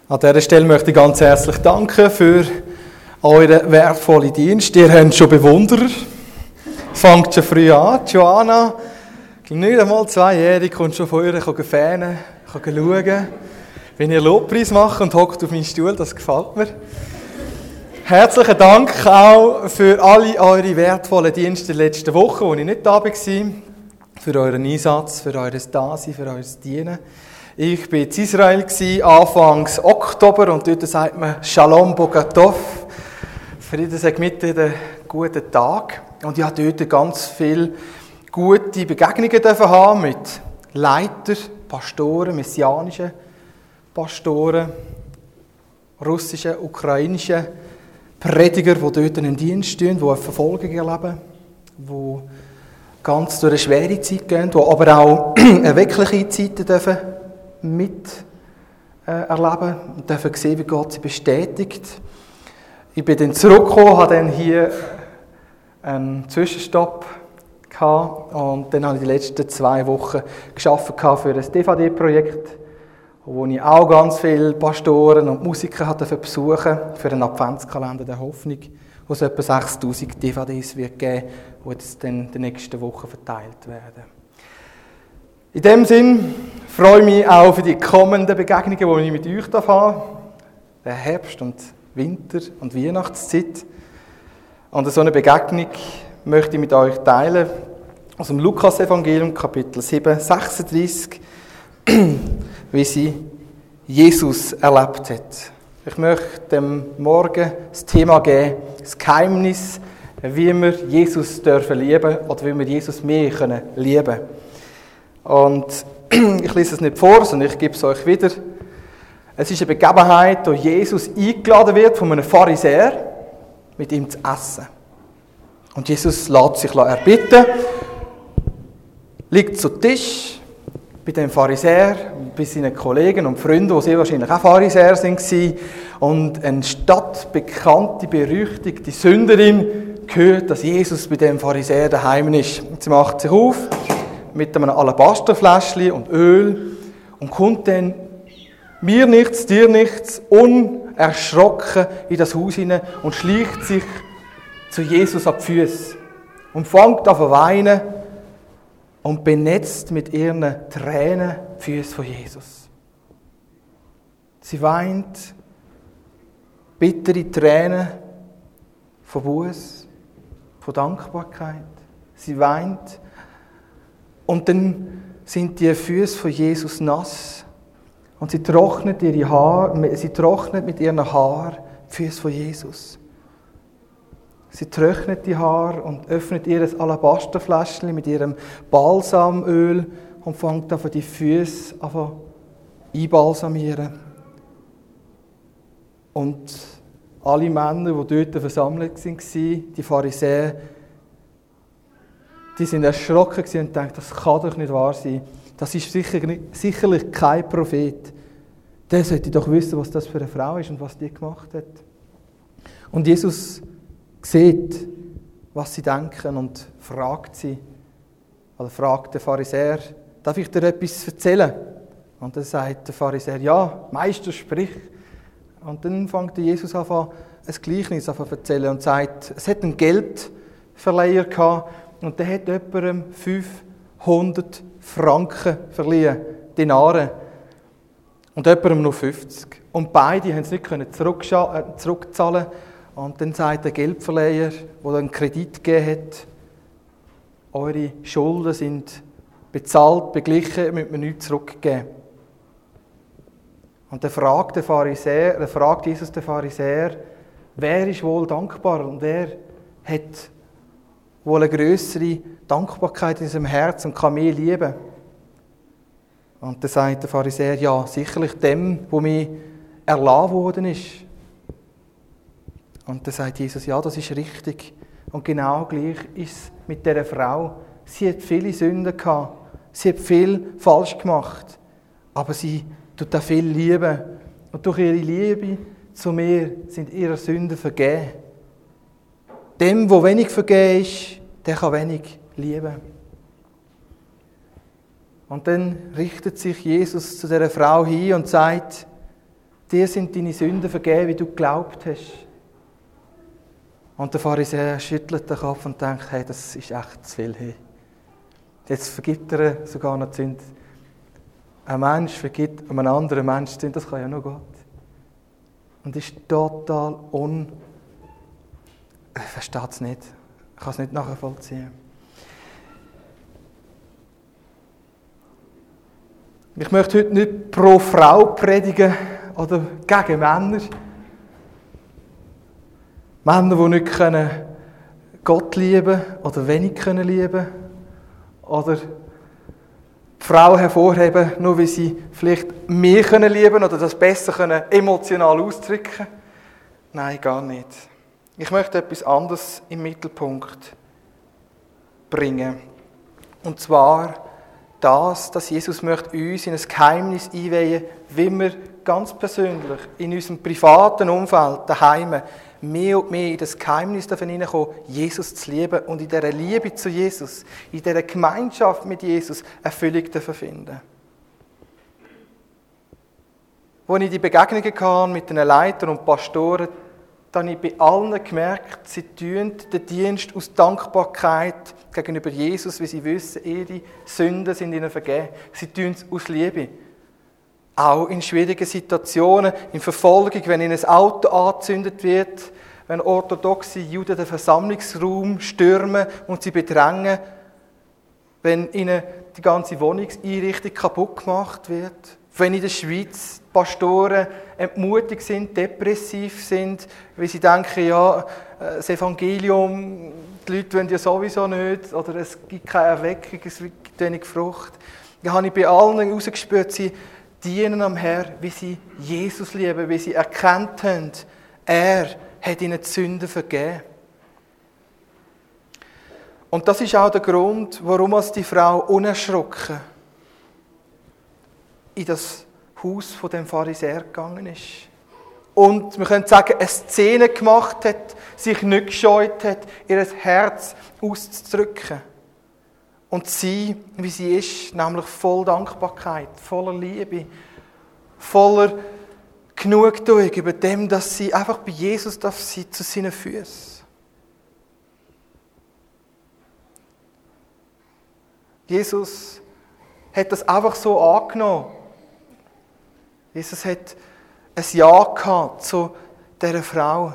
An dieser Stelle möchte ich ganz herzlich danken für euren wertvollen Dienst. Ihr habt schon Bewunderer. Fangt schon früh an. Joanna, nicht einmal 2-jährig, kommt schon von euch fähnen, schauen, wenn ihr Lobpreis macht und hockt auf meinen Stuhl. Das gefällt mir. Herzlichen Dank auch für alle eure wertvollen Dienste der letzten Woche, wo ich nicht da war. Für euren Einsatz, für euer Dasein, für euer Dienen. Ich war in Israel Anfang Oktober und dort sagt man Shalom Bogatov. Frieden sei mit dir, den guten Tag. Und ich durfte dort ganz viele gute Begegnungen haben mit Leitern, Pastoren, messianischen Pastoren, russischen, ukrainischen Prediger, die dort einen Dienst stehen, die eine Verfolgung erleben, die ganz durch eine schwere Zeit gehen, die aber auch erweckliche Zeiten dürfen erleben und dürfen sehen, wie Gott sie bestätigt. Ich bin dann zurückgekommen, habe dann hier einen Zwischenstopp gehabt und dann habe ich die letzten 2 Wochen gearbeitet für ein DVD-Projekt, wo ich auch ganz viele Pastoren und Musiker besuchen für einen Adventskalender der Hoffnung, wo es etwa 6000 DVDs wird geben, die jetzt dann in den nächsten Wochen verteilt werden. In dem Sinn freue ich mich auch für die kommenden Begegnungen, die ich mit euch habe. Der Herbst und Winter und Weihnachtszeit. Und so eine Begegnung möchte ich mit euch teilen aus dem Lukas-Evangelium, Kapitel 7, 36, wie sie Jesus erlebt hat. Ich möchte dem Morgen das Thema geben, das Geheimnis, wie wir Jesus dürfen lieben oder wie wir Jesus mehr lieben können. Und ich lese es nicht vor, sondern ich gebe es euch wieder. Es ist eine Begebenheit, wo Jesus eingeladen wird von einem Pharisäer, mit ihm zu essen. Und Jesus lässt sich erbitten, liegt zu Tisch bei dem Pharisäer, bei seinen Kollegen und Freunden, die sehr wahrscheinlich auch Pharisäer waren. Und eine stadtbekannte, berüchtigte Sünderin hört, dass Jesus bei dem Pharisäer daheim ist. Und sie macht sich auf mit einem Alabasterfläschchen und Öl und kommt dann mir nichts, dir nichts, unerschrocken in das Haus hinein und schleicht sich zu Jesus an die Füße und fängt an zu weinen und benetzt mit ihren Tränen die Füße von Jesus. Sie weint bittere Tränen von Buß, von Dankbarkeit. Sie weint und dann sind die Füße von Jesus nass und sie trocknet mit ihren Haaren die Füße von Jesus. Sie trocknet die Haare und öffnet ihr Alabasterfläschchen mit ihrem Balsamöl und fängt an, die Füße einbalsamieren. Und alle Männer, die dort versammelt waren, die Pharisäer, die sind erschrocken und dachten, das kann doch nicht wahr sein. Das ist sicherlich kein Prophet. Der sollte doch wissen, was das für eine Frau ist und was die gemacht hat. Und Jesus sieht, was sie denken und fragt den Pharisäer, darf ich dir etwas erzählen? Und dann sagt der Pharisäer, ja, Meister, sprich. Und dann fängt Jesus an, ein Gleichnis zu erzählen und sagt, es hat einen Geldverleiher gehabt und der hat jemandem 500 Franken verliehen, Denare, und jemandem nur 50. Und beide haben es nicht zurückzahlen. Und dann sagt der Geldverleiher, der einen Kredit gegeben hat, eure Schulden sind bezahlt, beglichen, müsst ihr nichts zurückgeben. Und dann fragt Jesus den Pharisäer, wer ist wohl dankbar und wer hat wohl eine grössere Dankbarkeit in seinem Herz und kann mehr lieben. Und dann sagt der Pharisäer, ja, sicherlich dem, wo mir erlassen worden ist. Und dann sagt Jesus, ja, das ist richtig. Und genau gleich ist es mit dieser Frau. Sie hat viele Sünden gehabt. Sie hat viel falsch gemacht. Aber sie tut auch viel lieben. Und durch ihre Liebe zu mir sind ihre Sünden vergeben. Dem, wo wenig vergeben ist, der kann wenig lieben. Und dann richtet sich Jesus zu dieser Frau hin und sagt, dir sind deine Sünden vergeben, wie du geglaubt hast. Und der Pharisäer schüttelt den Kopf und denkt, hey, das ist echt zu viel. Hey. Jetzt vergibt er sogar noch die Sünde. Ein Mensch vergibt einem anderen Menschen die Sünde, das kann ja nur Gott. Und ist total ich verstehe es nicht. Ich kann es nicht nachvollziehen. Ich möchte heute nicht pro Frau predigen oder gegen Männer. Männer, die nicht Gott lieben oder wenig lieben können. Oder die Frau hervorheben, nur weil sie vielleicht mehr lieben können oder das besser emotional ausdrücken können. Nein, gar nicht. Ich möchte etwas anderes im Mittelpunkt bringen. Und zwar dass Jesus möchte uns in ein Geheimnis einweihen, wie wir ganz persönlich in unserem privaten Umfeld, daheim, mehr und mehr in das Geheimnis hineinkommen, Jesus zu lieben und in dieser Liebe zu Jesus, in dieser Gemeinschaft mit Jesus Erfüllung finden. Als ich die Begegnungen hatte mit den Leitern und Pastoren, habe ich bei allen gemerkt, sie tun den Dienst aus Dankbarkeit gegenüber Jesus, weil sie wissen, ihre Sünden sind ihnen vergeben. Sie tun es aus Liebe. Auch in schwierigen Situationen, in Verfolgung, wenn ihnen ein Auto angezündet wird, wenn orthodoxe Juden den Versammlungsraum stürmen und sie bedrängen, wenn ihnen die ganze Wohnungseinrichtung kaputt gemacht wird, wenn in der Schweiz die Pastoren entmutigt sind, depressiv sind, weil sie denken, ja, das Evangelium, die Leute wollen ja sowieso nicht, oder es gibt keine Erweckung, es gibt wenig Frucht. Da habe ich bei allen herausgespürt, sie dienen am Herrn, wie sie Jesus lieben, wie sie erkannt haben, er hat ihnen die Sünden vergeben. Und das ist auch der Grund, warum die Frau unerschrocken in das Haus von dem Pharisäer gegangen ist. Und wir können sagen, eine Szene gemacht hat, sich nicht gescheut hat, ihr Herz auszudrücken. Und sie, wie sie ist, nämlich voll Dankbarkeit, voller Liebe, voller Genugtuung über dem, dass sie einfach bei Jesus darf sein, zu seinen Füßen. Jesus hat das einfach so angenommen. Jesus hat ein Ja gehabt zu dieser Frau.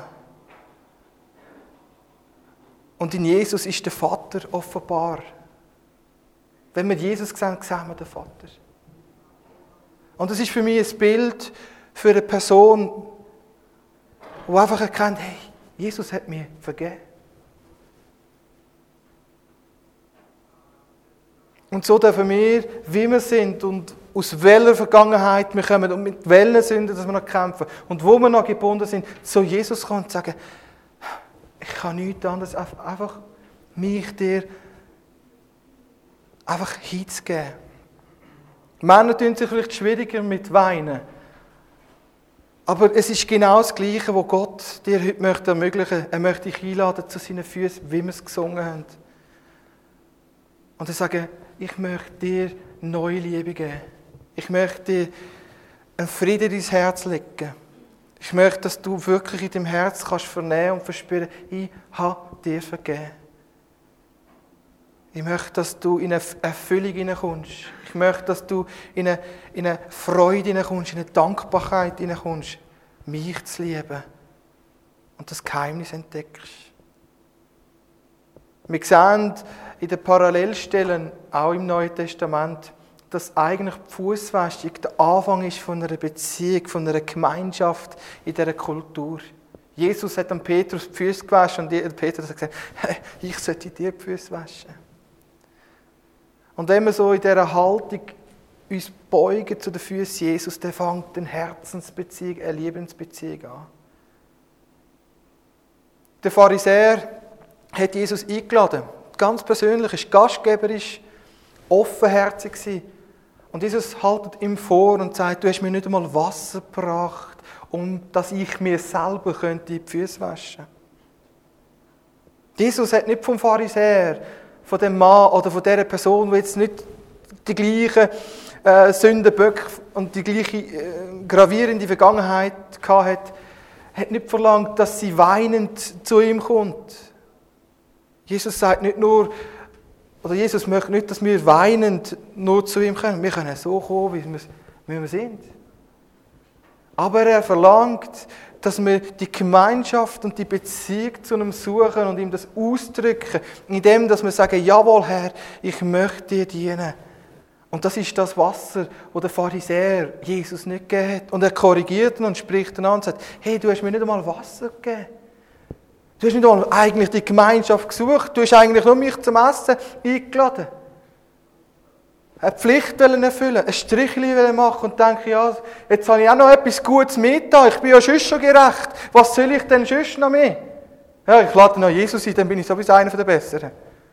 Und in Jesus ist der Vater offenbar. Wenn wir Jesus sehen, sehen wir den Vater. Und das ist für mich ein Bild für eine Person, die einfach erkennt, hey, Jesus hat mir vergeben. Und so dürfen wir, wie wir sind und aus welcher Vergangenheit wir kommen und mit welchen Sünden dass wir noch kämpfen und wo wir noch gebunden sind, zu Jesus kommen und sagen, ich kann nichts anderes, einfach mich dir einfach hinzugeben. Männer tun sich vielleicht schwieriger mit Weinen. Aber es ist genau das Gleiche, was Gott dir heute möchte ermöglichen. Er möchte dich einladen zu seinen Füßen, wie wir es gesungen haben. Und er sagt, ich möchte dir neue Liebe geben. Ich möchte dir einen Frieden in dein Herz legen. Ich möchte, dass du wirklich in deinem Herz kannst vernehmen und verspüren, ich habe dir vergeben. Ich möchte, dass du in eine Erfüllung hineinkommst. Ich möchte, dass du in eine Freude hineinkommst, in eine Dankbarkeit hineinkommst, mich zu lieben und das Geheimnis entdeckst. Wir sehen in den Parallelstellen, auch im Neuen Testament, dass eigentlich die Fußwaschung der Anfang ist von einer Beziehung, von einer Gemeinschaft in dieser Kultur. Jesus hat dem Petrus die Füße gewaschen und Petrus hat gesagt, hey, ich sollte dir die Füße waschen. Und wenn wir so in dieser Haltung uns beugen zu den Füßen Jesus, dann fängt eine Herzensbeziehung, eine Liebensbeziehung an. Der Pharisäer hat Jesus eingeladen, ganz persönlich, ist gastgeberisch, offenherzig gewesen. Und Jesus haltet ihm vor und sagt, du hast mir nicht einmal Wasser gebracht, dass ich mir selber die Füße waschen könnte. Jesus hat nicht vom Pharisäer, von dem Mann oder von dieser Person, die jetzt nicht die gleichen Sündenböck und die gleiche gravierende Vergangenheit hatte, hat nicht verlangt, dass sie weinend zu ihm kommt. Jesus sagt nicht nur, oder Jesus möchte nicht, dass wir weinend nur zu ihm kommen. Wir können so kommen, wie wir sind. Aber er verlangt, dass wir die Gemeinschaft und die Beziehung zu ihm suchen und ihm das ausdrücken, indem dass wir sagen, jawohl Herr, ich möchte dir dienen. Und das ist das Wasser, das der Pharisäer Jesus nicht gegeben hat. Und er korrigiert ihn und spricht ihn an und sagt, hey, du hast mir nicht einmal Wasser gegeben. Du hast nicht einmal eigentlich die Gemeinschaft gesucht, du hast eigentlich nur mich zum Essen eingeladen. Eine Pflicht erfüllen, ein Strichchen machen und denke, ja, jetzt habe ich auch noch etwas Gutes mitgetan, ich bin ja sonst schon gerecht, was soll ich denn sonst noch mehr? Ja, ich lade noch Jesus ein, dann bin ich sowieso einer der Besseren.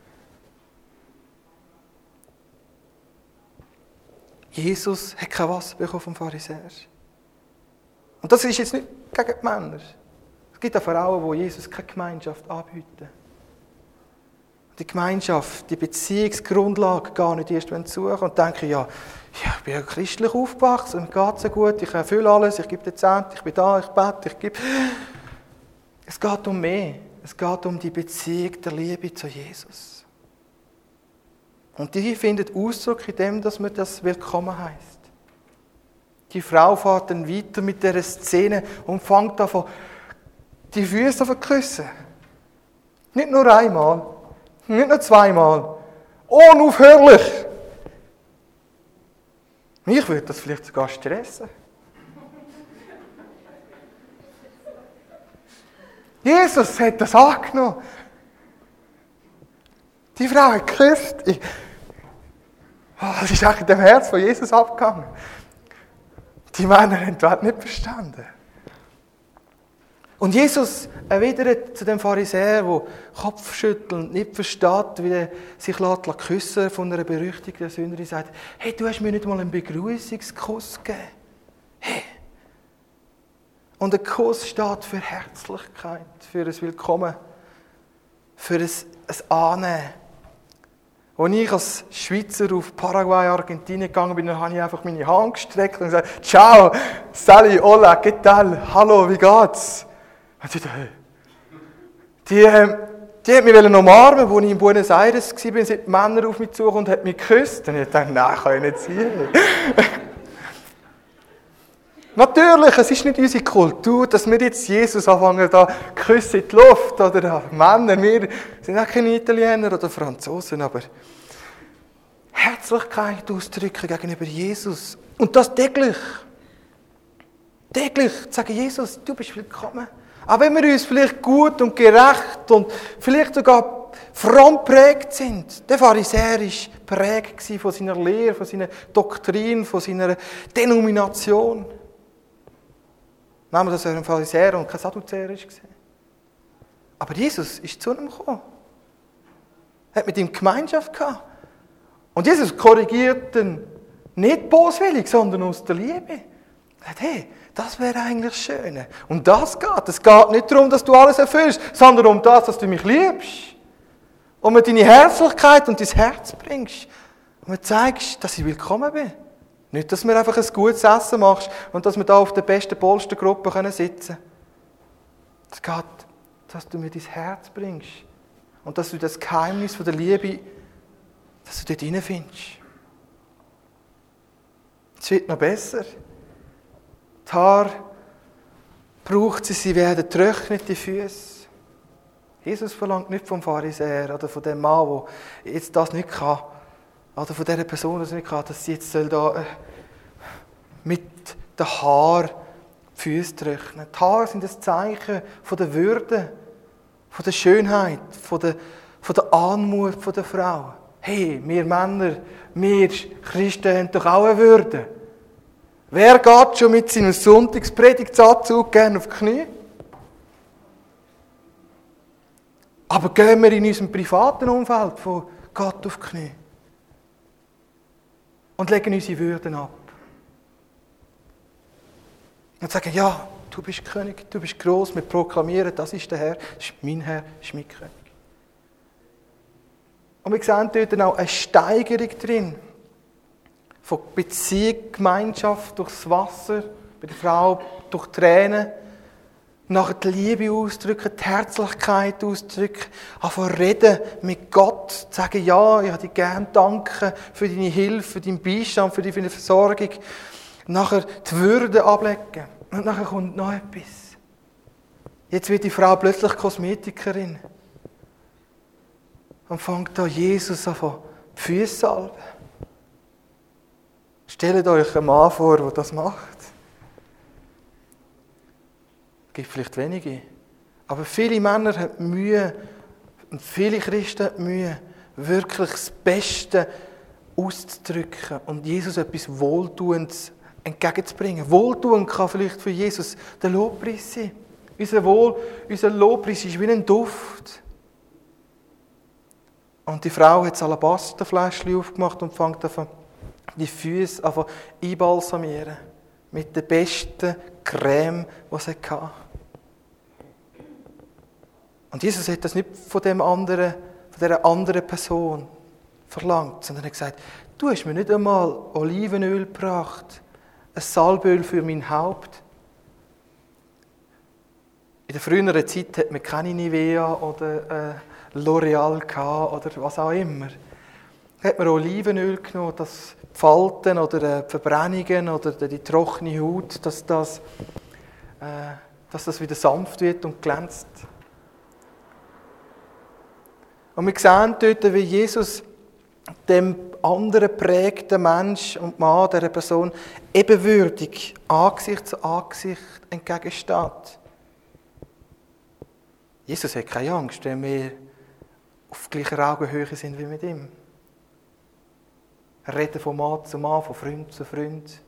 Jesus hat kein Wasser bekommen vom Pharisäer. Und das ist jetzt nicht gegen die Männer. Es gibt auch Frauen, die Jesus keine Gemeinschaft anbieten. Die Gemeinschaft, die Beziehungsgrundlage gar nicht erst suchen und denken, ja, ich bin ja christlich aufgewachsen, mir geht es so gut, ich erfülle alles, ich gebe den Zehnten, ich bin da, ich bete, ich gebe. Es geht um mehr. Es geht um die Beziehung der Liebe zu Jesus. Und die findet Ausdruck in dem, dass man das willkommen heisst. Die Frau fährt dann weiter mit dieser Szene und fängt an, die Füße zu küssen. Nicht nur einmal. Nicht nur zweimal. Unaufhörlich. Mich würde das vielleicht sogar stressen. Jesus hat das angenommen. Die Frau hat geküsst. Das ist eigentlich dem Herz von Jesus abgegangen. Die Männer haben das nicht verstanden. Und Jesus erwidert zu dem Pharisäer, der kopfschüttelnd nicht versteht, wie er sich küssen von einer berüchtigten Sünderin, sagt, hey, du hast mir nicht mal einen Begrüßungskuss gegeben. Hey. Und ein Kuss steht für Herzlichkeit, für ein Willkommen, für ein Annehmen. Als ich als Schweizer auf Paraguay, Argentinien gegangen bin, dann habe ich einfach meine Hand gestreckt und gesagt, ciao, Sally, hola, ¿qué tal? Hallo, wie geht's? Und die hat mich umarmen, als ich in Buenos Aires war, sind die Männer auf mich zu und hat mich geküsst. Und ich dachte, nein, kann ich nicht sein. Natürlich, es ist nicht unsere Kultur, dass wir jetzt Jesus anfangen, da küssen in die Luft oder Männer. Wir sind auch keine Italiener oder Franzosen, aber Herzlichkeit ausdrücken gegenüber Jesus. Und das täglich. Täglich sagen, Jesus, du bist willkommen. Auch wenn wir uns vielleicht gut und gerecht und vielleicht sogar fromm geprägt sind. Der Pharisäer war geprägt von seiner Lehre, von seiner Doktrin, von seiner Denomination. Nehmen wir, dass er ein Pharisäer und kein Sadduzäer war. Aber Jesus ist zu ihm gekommen. Er hat mit ihm Gemeinschaft gehabt. Und Jesus korrigiert ihn nicht boswillig, sondern aus der Liebe. Er sagt, hey, das wäre eigentlich schön. Und das geht. Es geht nicht darum, dass du alles erfüllst, sondern um das, dass du mich liebst. Und mir deine Herzlichkeit und dein Herz bringst. Und mir zeigst, dass ich willkommen bin. Nicht, dass du mir einfach ein gutes Essen machst und dass wir da auf der besten Polstergruppe sitzen können. Es geht, dass du mir dein Herz bringst. Und dass du das Geheimnis von der Liebe, dass du dort hineinfindest. Es wird noch besser. Die Haare braucht sie werden trocknete Füße. Jesus verlangt nicht vom Pharisäer oder von dem Mann, der jetzt das nicht kann, oder von dieser Person, die das nicht kann, dass sie jetzt da mit den Haaren die Füße trocknen. Die Haare sind ein Zeichen von der Würde, von der Schönheit, von der Anmut der Frau. Hey, wir Männer, wir Christen haben doch auch eine Würde. Wer geht schon mit seinem Sonntagspredigtsanzug gerne auf die Knie? Aber gehen wir in unserem privaten Umfeld von Gott auf die Knie? Und legen unsere Würden ab. Und sagen, ja, du bist König, du bist gross, wir proklamieren, das ist der Herr, das ist mein Herr, das ist mein König. Und wir sehen dort auch eine Steigerung drin. von Beziehung, Gemeinschaft durchs Wasser, bei der Frau durch Tränen, nachher die Liebe ausdrücken, die Herzlichkeit ausdrücken, anfangen reden mit Gott, zu sagen, ja, ich habe dir gerne danken für deine Hilfe, für deinen Beistand, für deine Versorgung. Nachher die Würde ablegen. Und nachher kommt noch etwas. Jetzt wird die Frau plötzlich Kosmetikerin. Und fängt da Jesus an, die Füße salben. Stellt euch einen Mann vor, der das macht. Es gibt vielleicht wenige. Aber viele Männer haben Mühe, und viele Christen haben Mühe, wirklich das Beste auszudrücken und Jesus etwas Wohltuendes entgegenzubringen. Wohltun kann vielleicht für Jesus der Lobpreis sein. Unser Lobpreis ist wie ein Duft. Und die Frau hat das Alabasterfläschchen aufgemacht und fängt an, die Füße einbalsamieren. Mit der besten Creme, die sie hatte. Und Jesus hat das nicht von dieser anderen Person verlangt, sondern er hat gesagt, du hast mir nicht einmal Olivenöl gebracht, ein Salböl für mein Haupt. In der früheren Zeit hat man keine Nivea oder L'Oreal gehabt oder was auch immer. Da hat man Olivenöl genommen, das die Falten oder die Verbrennungen oder die trockene Haut, dass das wieder sanft wird und glänzt. Und wir sehen dort, wie Jesus dem anderen prägten Mensch und Mann, dieser Person, ebenwürdig, Angesicht zu Angesicht entgegensteht. Jesus hat keine Angst, wenn wir auf gleicher Augenhöhe sind wie mit ihm. Er redet von Mann zu Mann, von Freund zu Freund.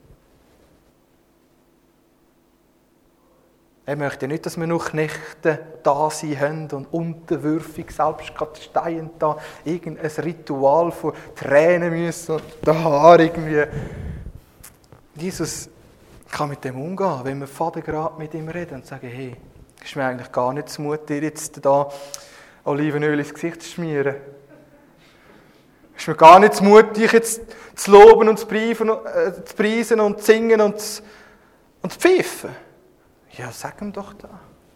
Er möchte nicht, dass wir noch Knechte da sein haben und unterwürfig, selbstkasteiend da irgendein Ritual von Tränen müssen und der Haar irgendwie. Jesus kann mit dem umgehen, wenn wir Vater gerade mit ihm reden und sagen, hey, ist mir eigentlich gar nicht zumute, dir jetzt da Olivenöl ins Gesicht zu schmieren. Ist mir gar nicht zumute, dich jetzt zu loben und zu preisen und zu singen und zu pfeifen. Ja, sag ihm doch da.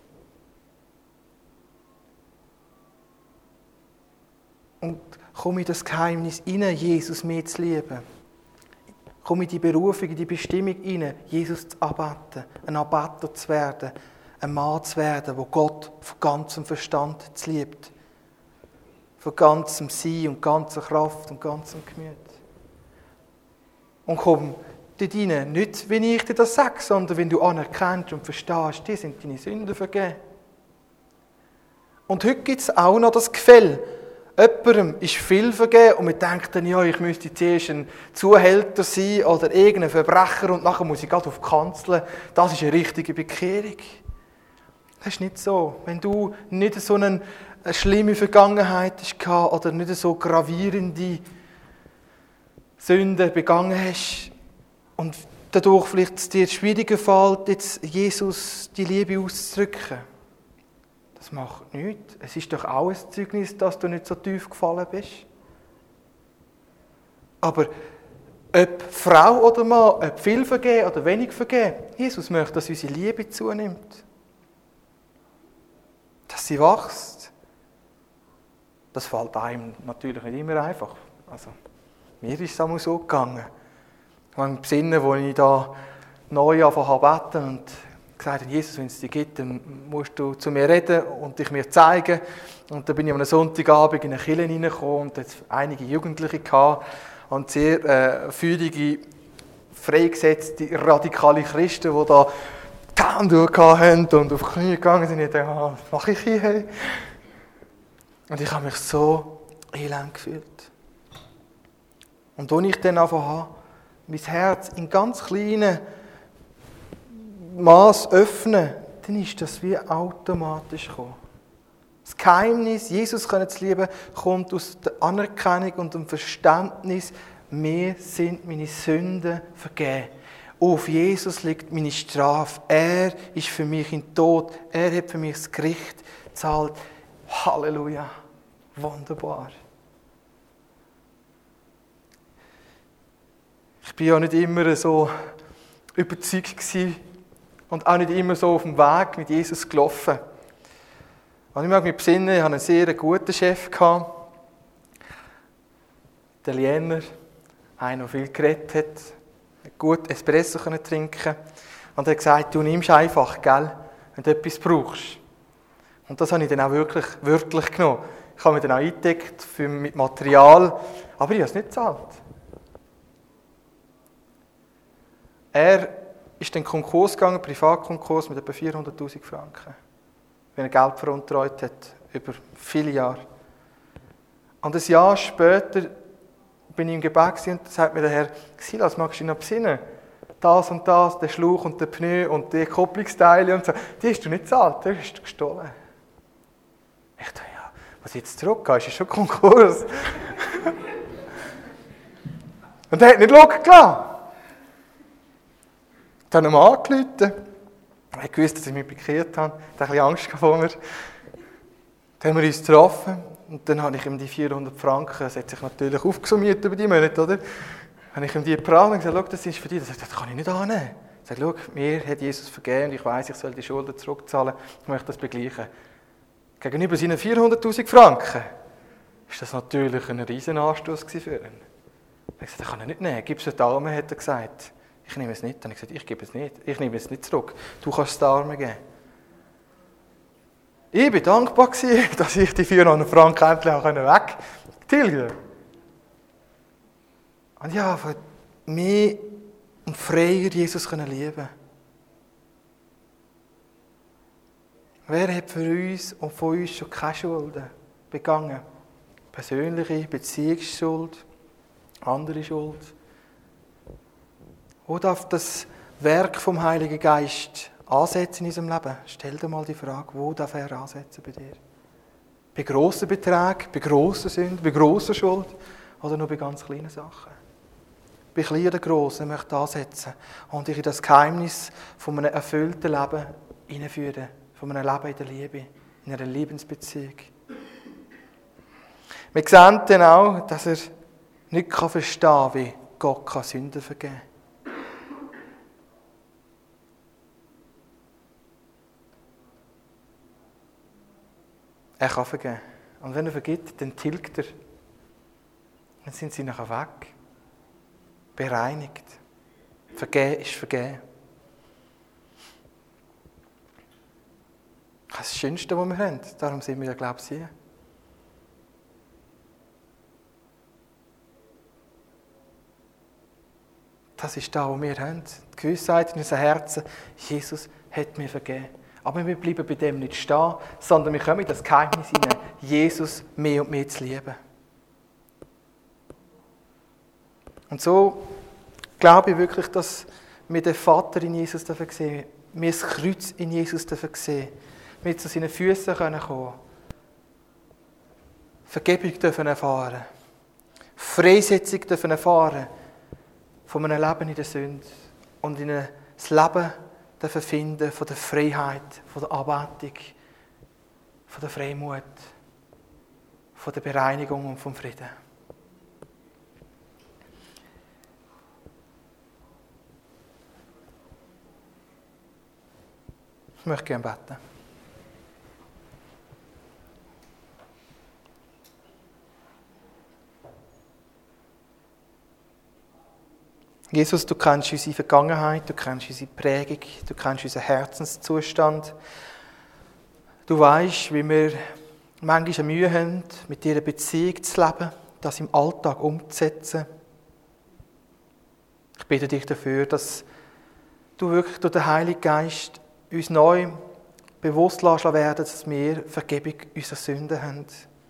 Und komm in das Geheimnis rein, Jesus mehr zu lieben. Komm in die Berufung, in die Bestimmung rein, Jesus zu anbeten, ein Anbeter zu werden, ein Mann zu werden, der Gott von ganzem Verstand liebt. Von ganzem Sein und ganzer Kraft und ganzem Gemüt. Und komm dort rein, nicht wenn ich dir das sage, sondern wenn du anerkennst und verstehst, dir sind deine Sünden vergeben. Und heute gibt es auch noch das Gefälle. Jemandem ist viel vergeben und wir denken, ja, ich müsste zuerst ein Zuhälter sein oder irgendein Verbrecher und nachher muss ich gerade auf die Kanzel. Das ist eine richtige Bekehrung. Das ist nicht so. Wenn du nicht so eine schlimme Vergangenheit hast oder nicht so gravierende Sünden begangen hast und dadurch vielleicht es dir schwieriger fällt, jetzt Jesus die Liebe auszudrücken. Das macht nichts. Es ist doch auch ein Zeugnis, dass du nicht so tief gefallen bist. Aber ob Frau oder Mann, ob viel vergeben oder wenig vergeben, Jesus möchte, dass unsere Liebe zunimmt. Dass sie wächst. Das fällt einem natürlich nicht immer einfach. Also, mir ist es einmal so gegangen. Ich habe im Sinne, wo ich da neu angefangen habe zu beten und gesagt habe, Jesus, wenn es dich gibt, dann musst du zu mir reden und dich mir zeigen. Und dann bin ich am Sonntagabend in eine Kirche hineingekommen und hatte einige Jugendliche gehabt und sehr feurige, freigesetzte, radikale Christen, die da die Hände hatten und auf die Knie gegangen sind. Ich dachte, was mache ich hier? Und ich habe mich so elend gefühlt. Und als ich dann angefangen habe, mein Herz in ganz kleinen Maß öffnen, dann ist das wie automatisch gekommen. Das Geheimnis, Jesus zu lieben, kommt aus der Anerkennung und dem Verständnis, mir sind meine Sünden vergeben. Auf Jesus liegt meine Strafe. Er ist für mich in Tod. Er hat für mich das Gericht gezahlt. Halleluja. Wunderbar. Ich war ja nicht immer so überzeugt gewesen und auch nicht immer so auf dem Weg mit Jesus gelaufen. Und ich mag mich besinnen, ich hatte einen sehr guten Chef, Italiener, einer, der viel geredet hat, gut Espresso trinken und er hat gesagt, du nimmst einfach, gell, wenn du etwas brauchst. Und das habe ich dann auch wirklich wörtlich genommen. Ich habe mich dann auch eingedeckt mit Material, aber ich habe es nicht gezahlt. Er ist dann Konkurs gegangen, Privatkonkurs mit etwa 400'000 Franken. Wenn er Geld veruntreut hat, über viele Jahre. Und ein Jahr später bin ich im Gebet und da sagt mir der Herr, Silas, magst du dich noch besinnen? Das und das, der Schlauch und der Pneu und die Kupplungsteile und so, die hast du nicht gezahlt, die hast du gestohlen. Ich dachte, ja, was jetzt zurückgehst, ist schon Konkurs. Und er hat nicht schauen gelassen. Dann haben wir angerufen. Er hat gewusst, dass ich mich bekehrt habe. Er hatte ein bisschen Angst vor mir. Dann haben wir uns getroffen. Und dann habe ich ihm die 400 Franken, das hat sich natürlich aufgesummiert über die Monate, oder? Habe ich ihm die gebracht und gesagt, schau, das ist für dich. Das kann ich nicht annehmen. Ich sage, schau, mir hat Jesus vergeben und ich weiss, ich soll die Schulden zurückzahlen. Ich möchte das begleichen. Gegenüber seinen 400'000 Franken ist das natürlich ein riesen Anstoß für ihn. Ich habe gesagt, das kann er nicht nehmen. Gib es den Armen, hat er gesagt. Ich nehme es nicht. Dann habe ich gesagt, ich gebe es nicht. Ich nehme es nicht zurück. Du kannst es den Armen geben. Ich war dankbar, dass ich die 400 Franken endlich wegtilgen konnte. Und ja, für mich und freier Jesus lieben. Wer hat für uns und von uns schon keine Schulden begangen? Persönliche Beziehungsschuld, andere Schuld. Wo darf das Werk vom Heiligen Geist ansetzen in unserem Leben? Stell dir mal die Frage, wo darf er ansetzen bei dir? Bei grossen Beträgen, bei grossen Sünden, bei grosser Schuld oder nur bei ganz kleinen Sachen? Bei kleinen oder grossen möchte ich ansetzen und dich in das Geheimnis von einem erfüllten Leben hineinführen. Von einem Leben in der Liebe, in einer Lebensbeziehung. Wir sehen dann auch, dass er nicht verstehen kann, wie Gott Sünden vergeben kann. Er kann vergeben. Und wenn er vergibt, dann tilgt er. Dann sind sie nachher weg. Bereinigt. Vergeben ist vergeben. Das ist das Schönste, was wir haben. Darum sind wir ja, glaube ich, hier. Das ist das, was wir haben. Die Gewissheit in unserem Herzen, Jesus hat mir vergeben. Aber wir bleiben bei dem nicht stehen, sondern wir kommen in das Geheimnis hinein, Jesus mehr und mehr zu lieben. Und so glaube ich wirklich, dass wir den Vater in Jesus sehen dürfen, wir das Kreuz in Jesus sehen dürfen, wir zu seinen Füßen kommen können, Vergebung dürfen erfahren, Freisetzung dürfen erfahren von einem Leben in der Sünde und in ein Leben dürfen finden von der Freiheit, von der Anbetung, von der Freimut, von der Bereinigung und vom Frieden. Ich möchte gerne beten. Jesus, du kennst unsere Vergangenheit, du kennst unsere Prägung, du kennst unseren Herzenszustand. Du weißt, wie wir manchmal Mühe haben, mit dir eine Beziehung zu leben, das im Alltag umzusetzen. Ich bitte dich dafür, dass du wirklich durch den Heiligen Geist uns neu bewusst lassen werden, dass wir Vergebung unserer Sünden haben.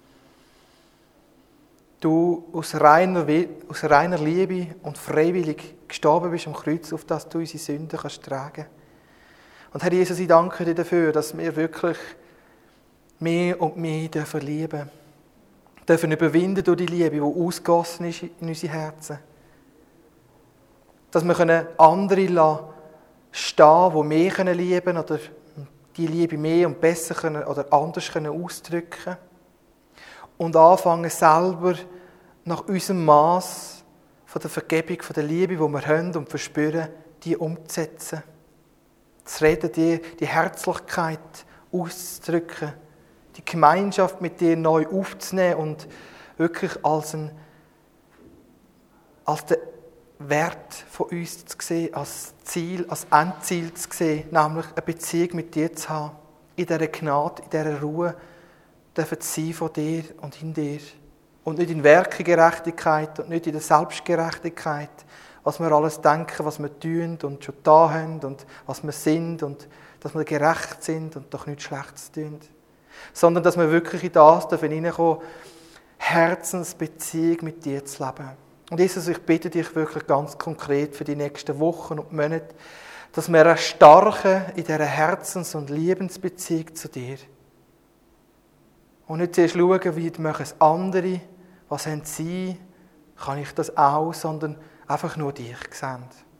Du aus reiner Liebe und freiwillig gestorben bist am Kreuz, auf das du unsere Sünden kannst tragen. Und Herr Jesus, ich danke dir dafür, dass wir wirklich mehr und mehr dürfen lieben, dürfen überwinden durch die Liebe, die ausgegossen ist in unsere Herzen. Dass wir andere stehen, die mehr lieben können oder die Liebe mehr und besser können oder anders ausdrücken können. Und anfangen selber nach unserem Maß von der Vergebung, von der Liebe, die wir haben und verspüren, die umzusetzen. Zu reden, die Herzlichkeit auszudrücken, die Gemeinschaft mit dir neu aufzunehmen und wirklich als den Wert von uns zu sehen, als Ziel, als Endziel zu sehen, nämlich eine Beziehung mit dir zu haben, in dieser Gnade, in dieser Ruhe, dürfen sein von dir und in dir. Und nicht in Werkegerechtigkeit und nicht in der Selbstgerechtigkeit, was wir alles denken, was wir tun und schon da haben und was wir sind und dass wir gerecht sind und doch nichts Schlechtes tun. Sondern dass wir wirklich in das hineinkommen, Herzensbeziehung mit dir zu leben. Und Jesus, ich bitte dich wirklich ganz konkret für die nächsten Wochen und Monate, dass wir erstarken in dieser Herzens- und Liebensbeziehung zu dir. Und nicht zuerst schauen, wie machen es andere, was haben sie, kann ich das auch, sondern einfach nur dich sehen.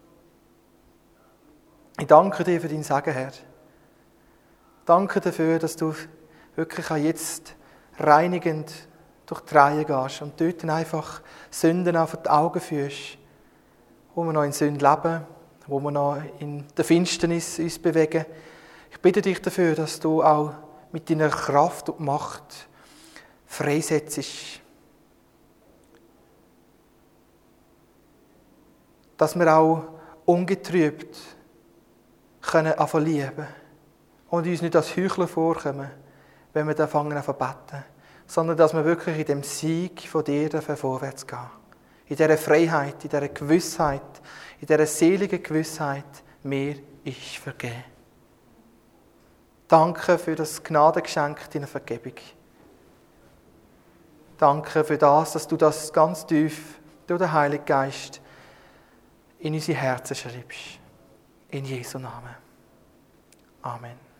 Ich danke dir für dein Segen, Herr. Danke dafür, dass du wirklich auch jetzt reinigend durch die Reihe gehst und dort einfach Sünden auf die Augen führst, wo wir noch in Sünde leben, wo wir noch in der Finsternis uns bewegen. Ich bitte dich dafür, dass du auch mit deiner Kraft und Macht freisetzt. Dass wir auch ungetrübt können anfangen lieben und uns nicht als Heuchler vorkommen, wenn wir anfangen zu beten, sondern dass wir wirklich in dem Sieg von dir vorwärts gehen. In dieser Freiheit, in dieser Gewissheit, in dieser seligen Gewissheit, mir ist vergeben. Danke für das Gnadengeschenk deiner Vergebung. Danke für das, dass du das ganz tief durch den Heiligen Geist in unsere Herzen schreibst. In Jesu Namen. Amen.